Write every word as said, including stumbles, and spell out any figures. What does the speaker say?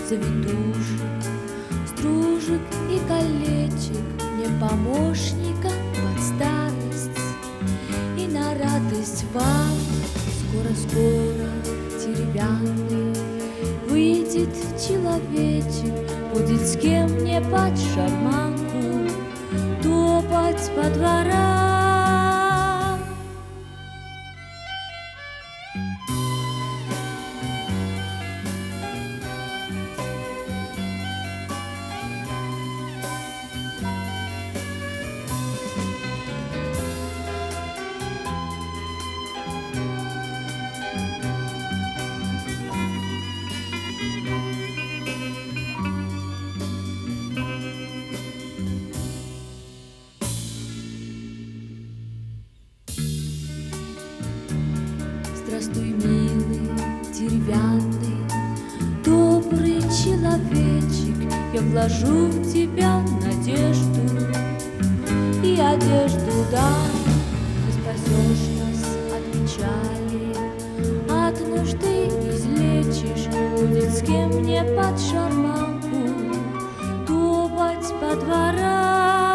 завитушек, стружек и колечек, мне помощника под старость и на радость вам. Скоро-скоро деревянный выйдет человечек, будет с кем мне под шарманку топать по дворам. Здравствуй, милый, деревянный, добрый человечек, я вложу в тебя надежду и одежду дам. Ты спасешь нас от печали, от нужды излечишь, будет с кем мне под шарманку топать по дворам.